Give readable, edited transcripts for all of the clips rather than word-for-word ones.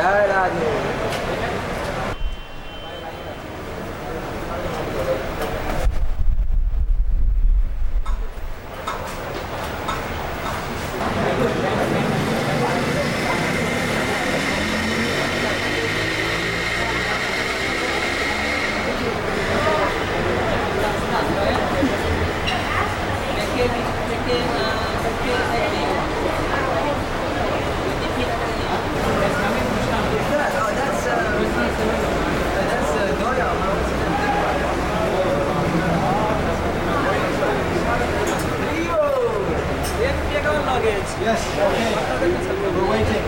Yes, okay. We're waiting.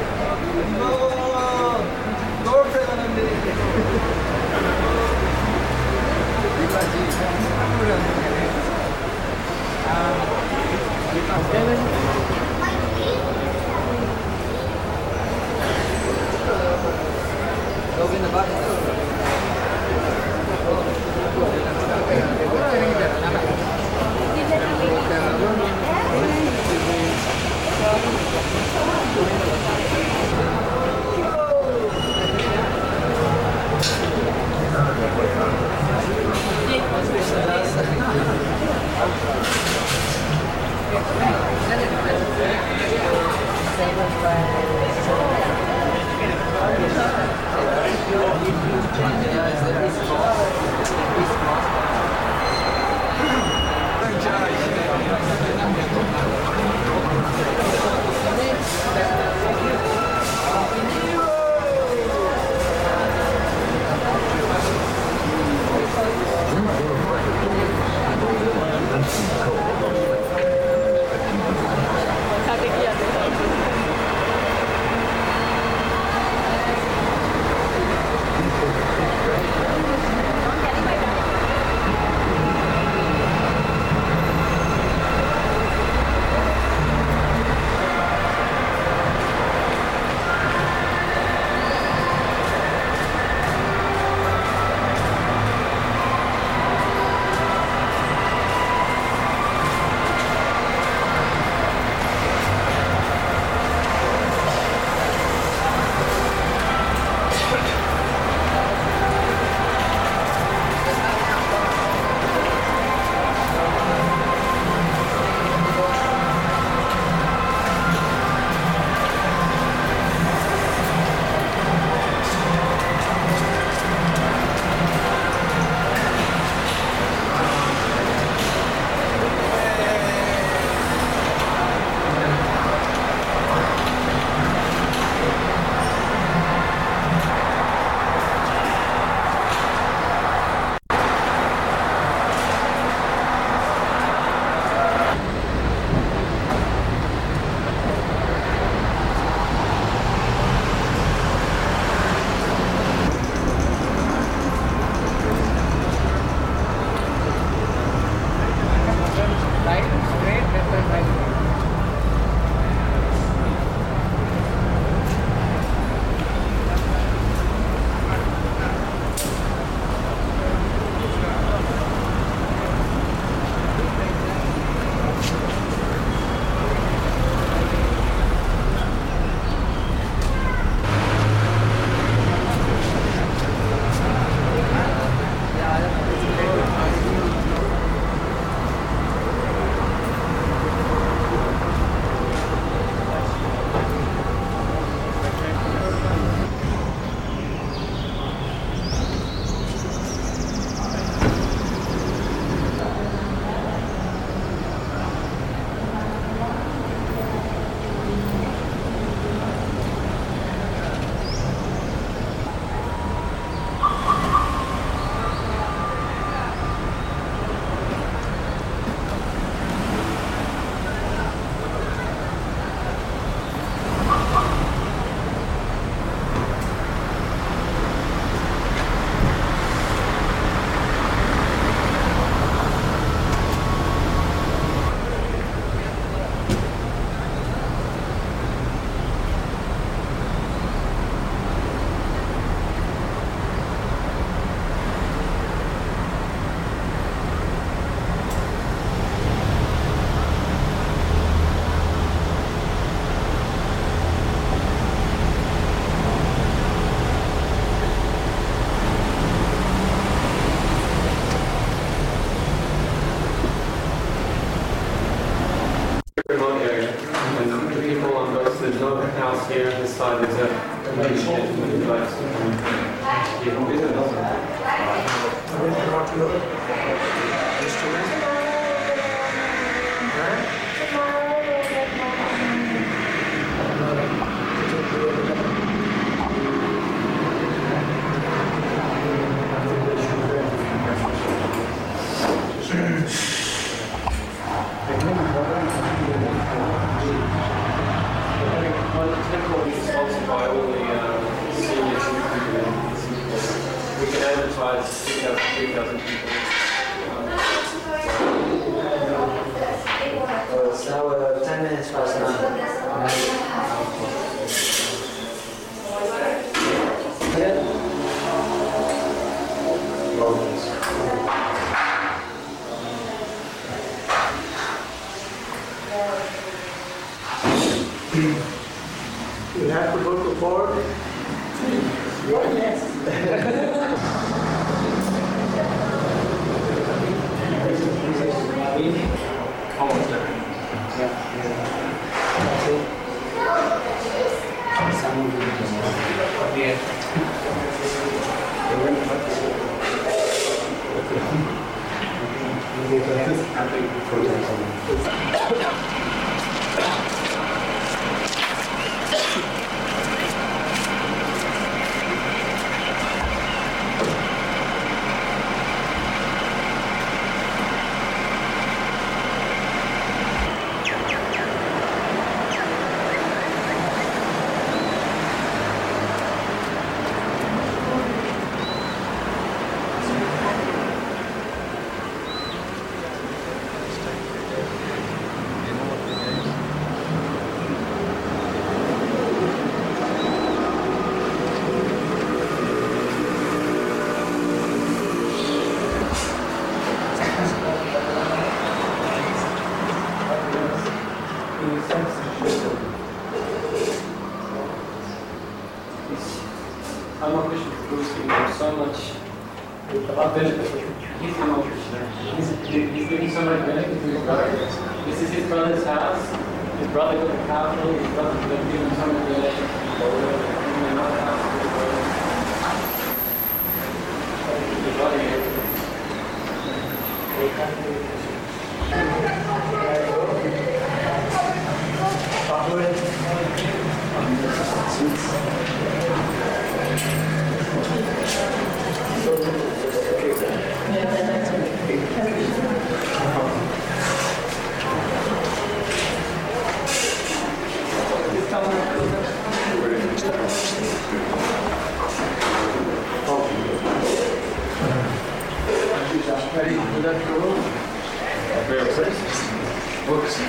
Go in the button. Thank you. You have to go to board. Almost there. I'm not wishing to Bruce because so much about benefit. He's giving so much benefit to his brother. This is his brother's house. His brother got the capital. His brother could have given so much benefit. Another house to his brother. His brother gave it. Ready for that room? Books.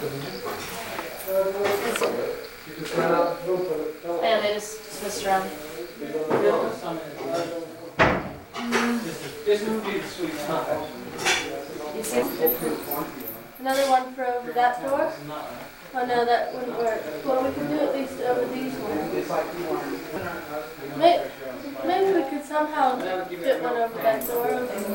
Yeah, they just switched around. This would be the sweet spot. You see it's different. Another one for over that door? Oh no, that wouldn't work. Well, we can do at least over these ones. Maybe we could somehow fit one over that door.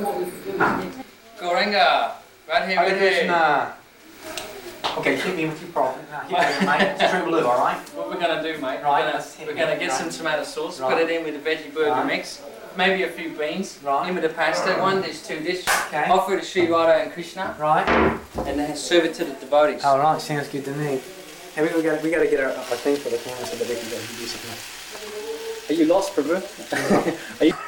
Gorenga, right here, Hare right here. Krishna. Okay, hit me with your problem. Hit me with it, mate. It's true blue, alright? What we're gonna do, mate? Right, We're let's hit gonna, it. we're gonna get Right. some tomato sauce, Right. put it in with the veggie burger Right. mix, maybe a few beans, Right. in with the pasta one, there's 2 dishes. Okay. Offer to Sri Radha and Krishna, Right. and then serve it to the devotees. Alright, sounds good to me. Hey, we gotta get our thing for the camera so that we can go do something. Are you lost, Prabhu? Are you?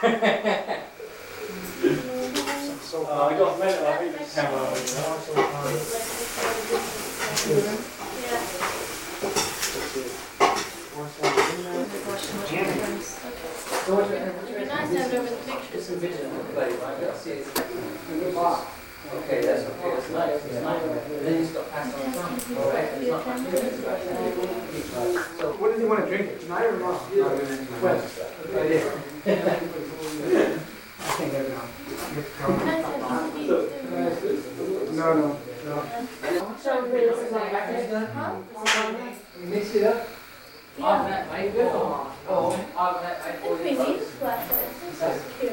I got metal, I think it's camera. It'd be nice to have it over the pictures. Okay, that's okay, that's nice, that's nice. And then you've got pasta on top. What does he want to drink it, tonight or tomorrow? When? I think they're now. No. Mix it up. I've that, mate. Oh, I've that, I think we need flashlights. That's cute.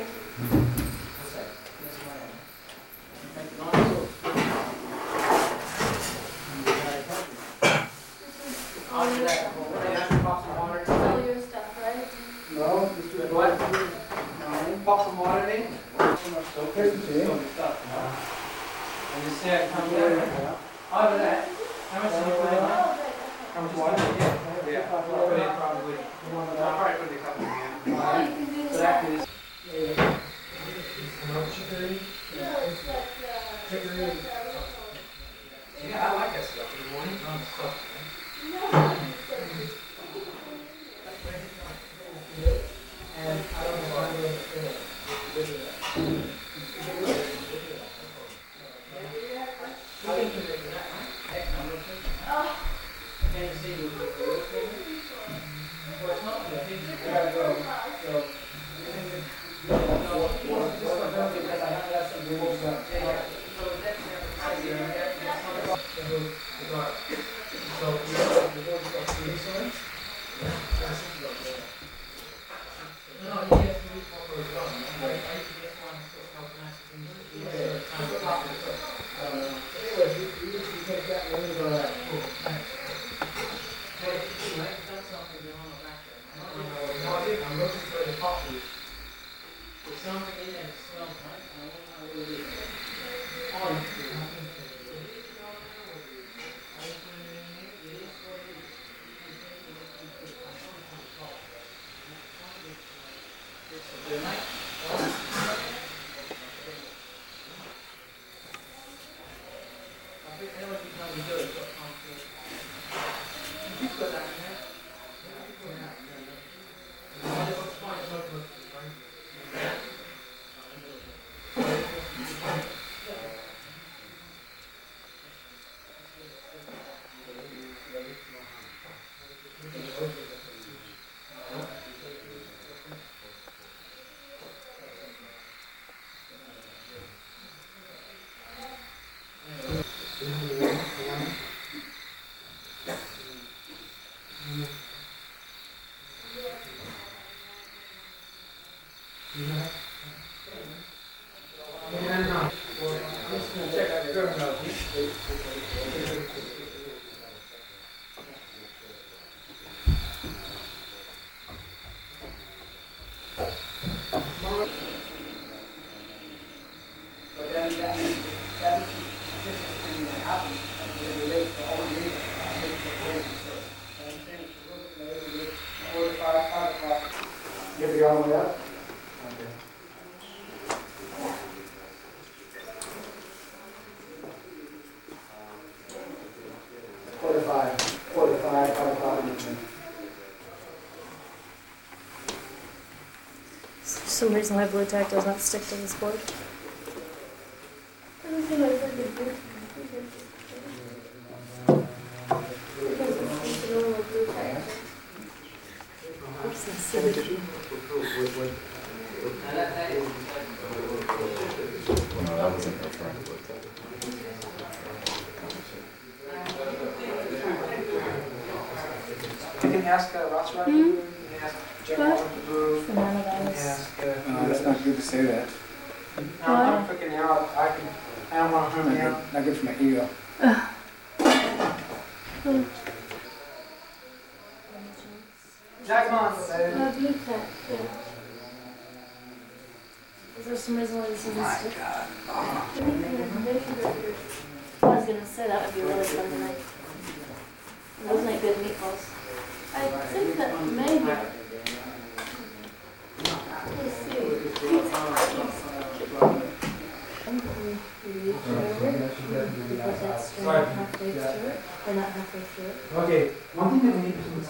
All your stuff, right? No, just do it. What? Pop some water in. Here's the thing. And just see how it comes out. Over that. How much did you put in that? How much water? Yeah. I'll put in probably. I'll probably put in a couple of Oh, you can do So that. that is. Yeah, I like that stuff in the morning. You have to go all the way up? Quarter five, 5 o'clock in the evening. For some reason my blue tack does not stick to this board. Doesn't seem like it's good. You can ask Ross Rock. You can ask Jeff What? Walton. You can Coronavirus. ask. That's not good to say that. I'm freaking out. I don't want to harm you. Not good for my ego. Jack, come on. Blue tech, yeah. Is there some reason why this isn't stick? I was gonna say that would be really fun tonight. Those make good meatballs. I think that maybe. Let's see. Halfway through it, or not halfway through it. Okay. One thing that we need to do is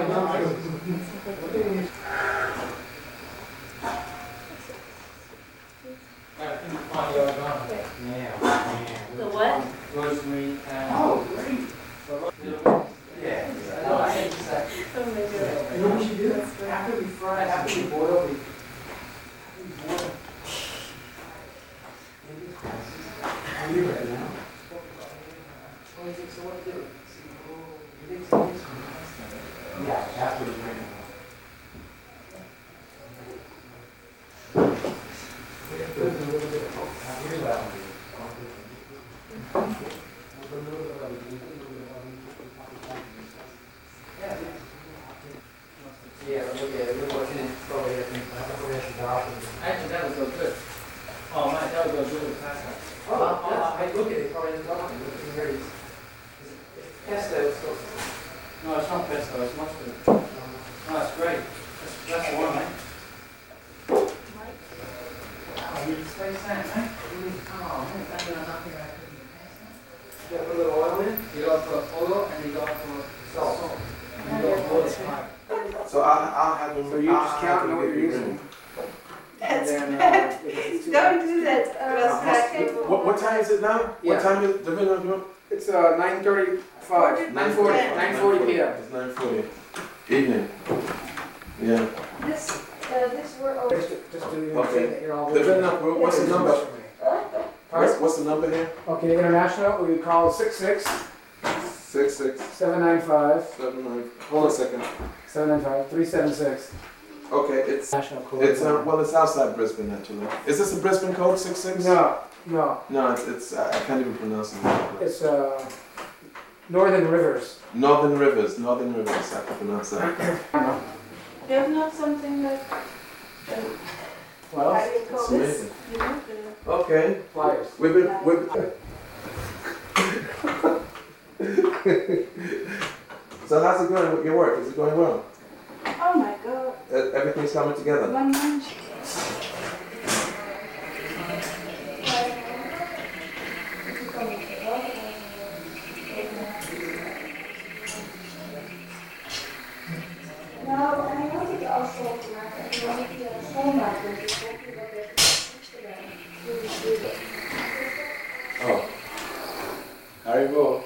The what? Rosemary and... Oh, great. Yeah. Oh my god. You know what we should do? After we fry, after we boil, we boil. Are you ready now? What do you think? So what to do? You think so? Yeah, after we bring it. There's a little bit of here's that one. Yeah, look at it. Look what's in it. Probably I think Actually, that would go good. Oh, man, that would go good with pasta. I look at it. Probably in the document. Look at it. Pesto. No, it's not pesto, it's mustard. No, that's great. That's the one, mate. Oh, you just face that, mate. Oh, man, that's nothing like cooking pasta. You gotta put a little oil in. You got to put oil and you got to put salt. And you got to boil it hard. So I'll have them. So you just count and know what you're using. That's And then, bad. if it's too Don't much- do that. What time is it now? Yeah. What time is the video? It's 9:35. 9:40 p.m. It's 9:40. Evening. Yeah. This we're over. Just do the Okay. thing that you're all The video, what's the number? Pardon? What's the number here? Okay, international, we call 66 66 795 79. Hold on a second. 795 376. Okay, it's National code. well, it's outside Brisbane actually. Is this a Brisbane code 66? No. No, it's I can't even pronounce it. It's Northern Rivers. Northern Rivers. I can pronounce that. There's not something like, Well, how do you call It's this? amazing. You know, Okay. flyers. We've been. So how's it going with your work? Is it going well? oh my god, Everything's coming together. one month. Nou, en ik had het al zo gemaakt. En dan moet je schoonmaken. Dus ik hoop dat het goed gedaan. Oh. Haribo.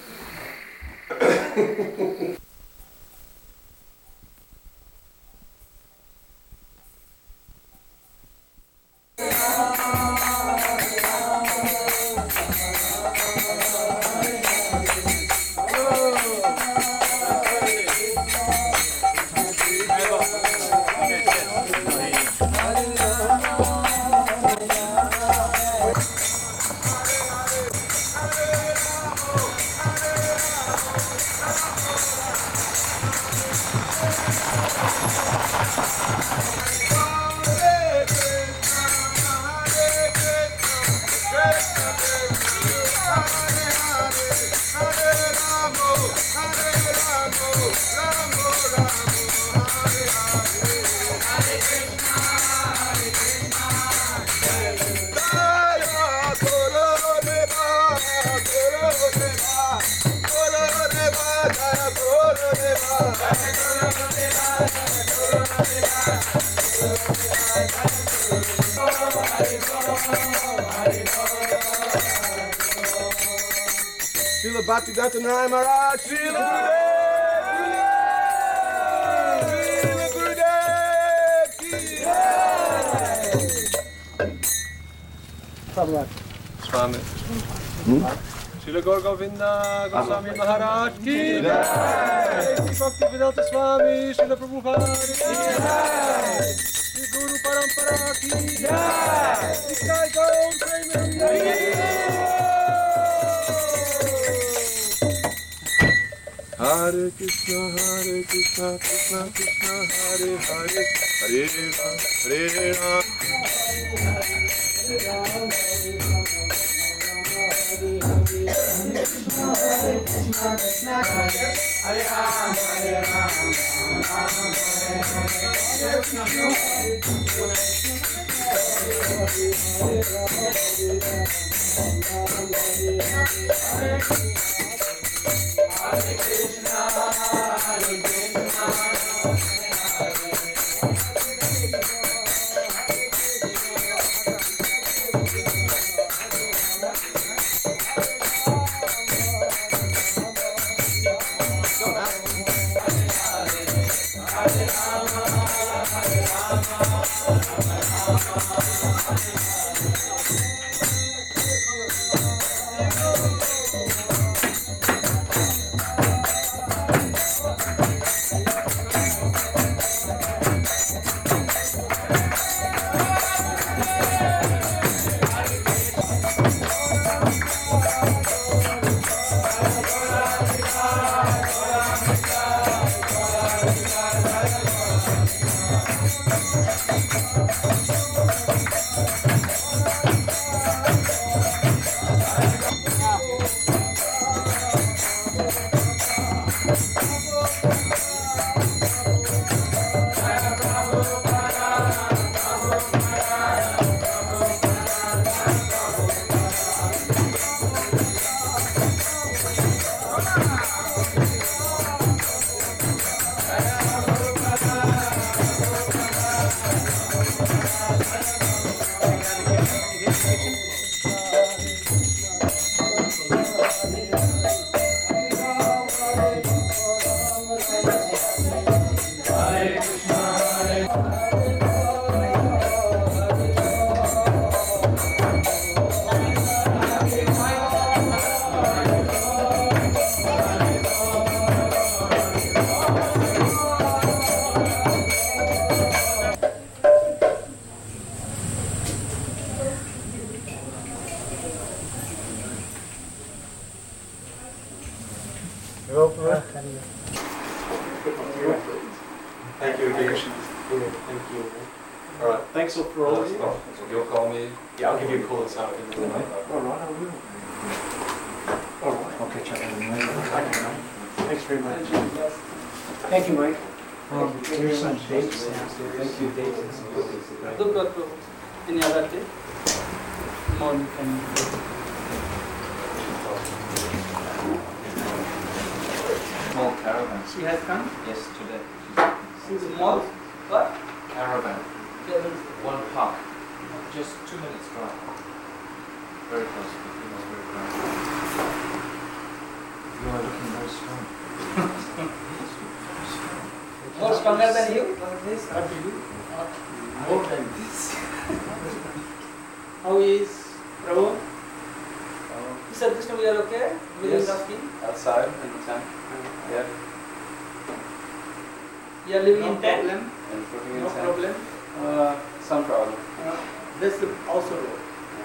Srila Bhaktivedanta Narayana Maharaj, Srila Gurudev! Srila Gurudev! Samrat. Swami. Srila Gaur Govinda Goswami Maharaj ki jai. Shri Bhaktivedanta Swami Srila Prabhupada ki jai. Shri Guru Parampara ki jai. Nitai Gaur Premanandi. Hare Krishna, Krishna Krishna, Hare Hare, Hare Ram, Hare Ram. Thank you again. Thank you. All right. Thanks for all of you. You'll call me. Yeah, I'll give you a call this afternoon. All right, I will. All right, I'll catch up with you later. Thanks very much. Thank you, Mike. Here's some dates. Thank you, dates. Any other day? Morning and Small caravan. she has come. Yes, today. Small what? Caravan. One park. Just 2 minutes drive. Very close. It was very close. You are looking very strong. More stronger than you? What do you? More than this. How is Prabhu? He said, Krishna, we are okay? Yes. Asking. Outside, anytime. Yeah. You are living No in tent? problem. And putting No in sand. problem. Some problem. This is also road.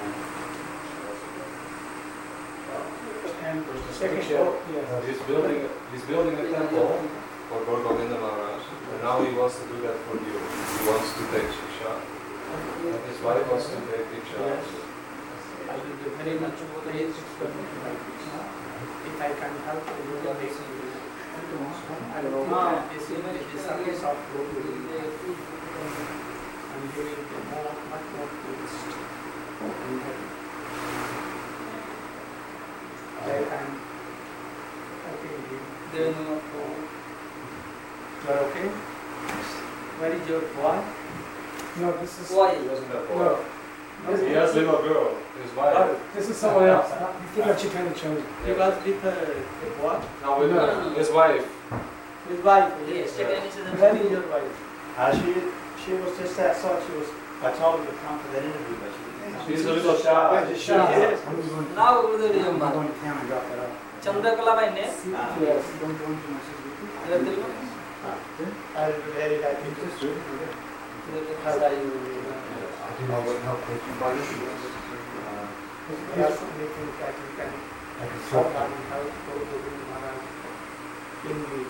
And Second floor. He's building a temple for Gaur Govinda Maharaj, and now he wants to do that for you. He wants to take Shiksha, and his wife wants to take Diksha. I will be very much obliged if I can help you. I will take this service of and giving much more tourist. I can helping you. They know not to. You are okay? Where is your boy? No, this is. Why? He doesn't have No. boy. He has little girl, his wife. This is someone else. You think what you're trying to choose. He was with a boy? No, with his wife. His wife. Yes, Where yes. is your wife? She was just outside. I told her to come for that interview, but she didn't She's a little shy. Just shut Yes. up. I'm going to Now over there, I'm going to town and drop that off. Chandrakala by name. Yes. Don't go into my sister. I will be very happy to how are you? I do know what help they can buy you. Yes, anything that you can I can solve talk. on how to go to the Maharaj in the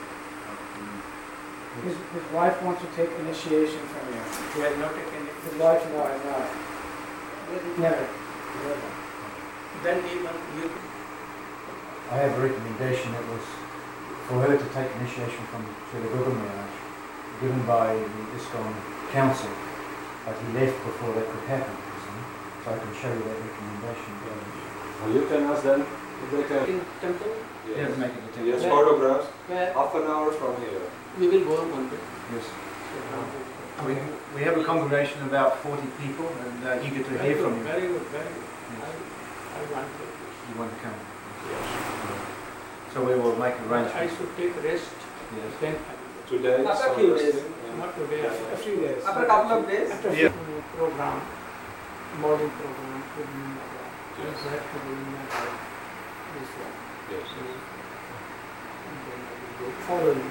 His wife wants to take initiation from you. he has not taken it. His wife and I have not. Never. Then even you I have a recommendation that was for her to take initiation from Srila Guru Maharaj, given by the ISKCON council, but he left before that could happen, you see. So I can show you that recommendation. Well, you can ask them if they can. in temple Yes. Make it a Yes, Yeah. photographs. where Half an hour from here. we will go one day. Yes. We have a congregation of about 40 people and eager to hear from you. Very good, very good. Yes. I want to. You want to come. So we will make I arrangements. should take rest. Yes. Then Today, After some few days. resting, yeah. not today. A few days. After a couple of days. After Yeah. program, morning program, evening program. Yes. I have to do in my house. This one. Yes. And then I will go following.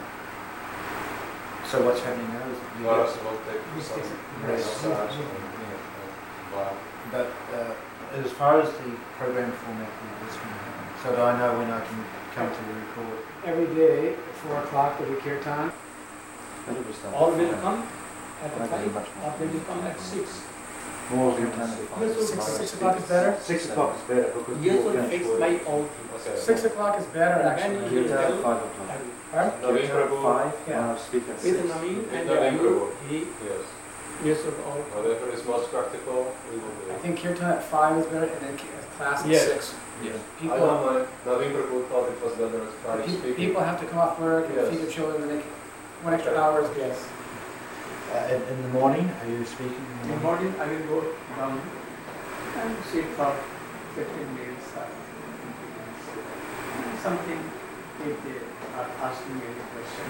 So what's happening now is you Maharaj get, will take some Rest. massage Yeah. and bath. but as far as the program format, it's going to happen. So that I know when I can come to record. Every day at 4 o'clock will be kirtan. All will come at Not very 5 much. or they will come at 6. More kirtan at 5. 6 o'clock is better? 6 o'clock is better because Yes, people will can fix work. by all. Okay. 6 o'clock is better And actually. when you Kirtan tell- at 5 o'clock. Huh? Naveen Prabhu. 5, Yeah. and I'll speak at With 6. Naveen With and Naveen you, Prabhu. he, Yes. you should all. Whatever is most practical, we will do. I think kirtan at 5 is better and then class at Yes. 6. Yes. I People, don't mind. Naveen Prabhu thought it was better as far as speaking. people have to come off work and Yes. feed their children and they can, 1 extra hour is good. Yes. In the morning, are you speaking In the morning I will go down and sit for 15 minutes or 20 minutes. Something if they are asking me any question.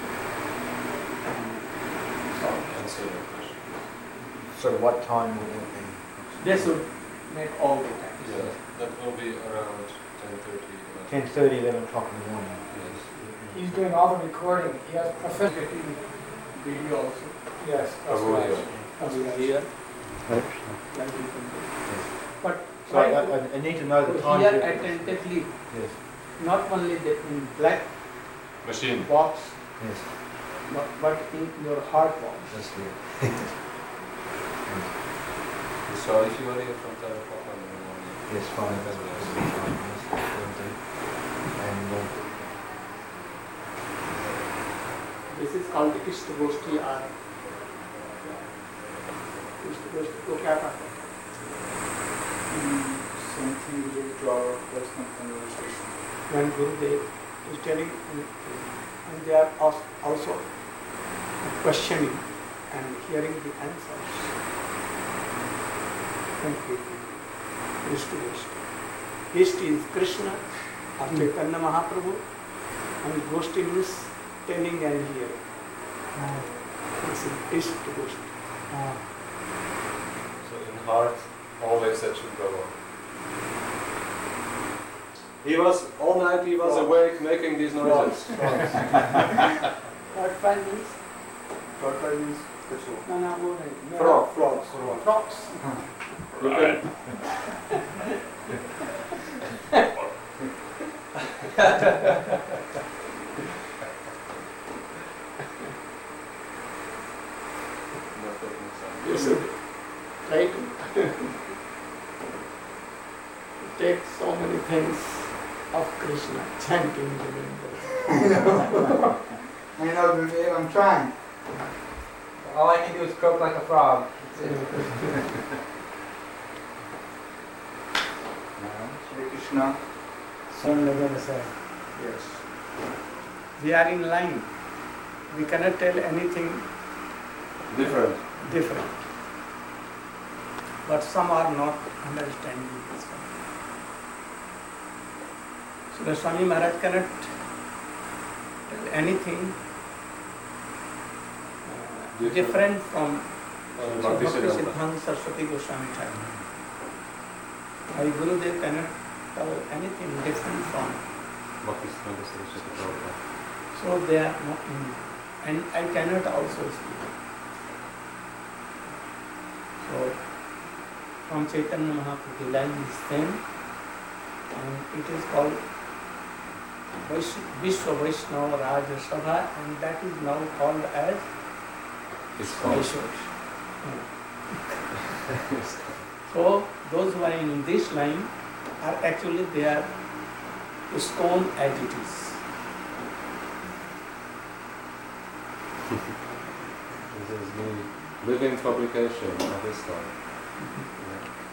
So Answer your question. So what time will it be? they should make all the time. Yes. That will be around 10:30. 10:30, 11 o'clock in the morning. Yes. He's doing all the recording. He has professional. Getting video also. Yes, that's Prabhu, right. yeah. As well here. Like you can do. But So I need to know the time. hear difference. attentively, Yes, not only the in black Machine. box, yes, but in your heart box. that's good. So if you are here from 10 o'clock in the morning, Yes, fine. That's what I That's was fine. Yes, will do. And This is called the Ishta Goshti or Ishta Goshti को क्या कहते हैं? same thing we do to our personal conversation. When Gurudev is telling and they are also questioning and hearing the answers. Completely. Ishta Goshti. Ishta is Krishna or Chaitanya Mahaprabhu and Goshti means telling and hearing. This is Ishta Goshti. so in heart, always that should go on. He was, all night he was awake making these noises. What five means? Tortoise means fish. No, no, वो नहीं. Frog. Frogs. Frogs. You can, not taking some. You should try to take so many things of Krishna, chanting, remembering. I know, Gurudev, I'm trying. All I can do is croak like a frog. Shri Krishna. Son Nagana said. Yes. We are in line. We cannot tell anything Different. different. But some are not understanding this one. So the Swami Maharaj cannot tell anything different from Bhakti Bhakti Siddhanta. Siddhanta Saraswati Goswami Thakur. Hari Gurudev cannot tell anything different from. Bhakti Siddhanta Saraswati Prabhupada. So they are not and I cannot also speak. So from Chaitanya Mahaprabhu line is same, and it is called Vishwa Vaishnava Raja Sabha, and that is now called as Vaishnav. So those who are in this line are actually they are ISKCON as it is. This is the living publication of ISKCON. Yeah.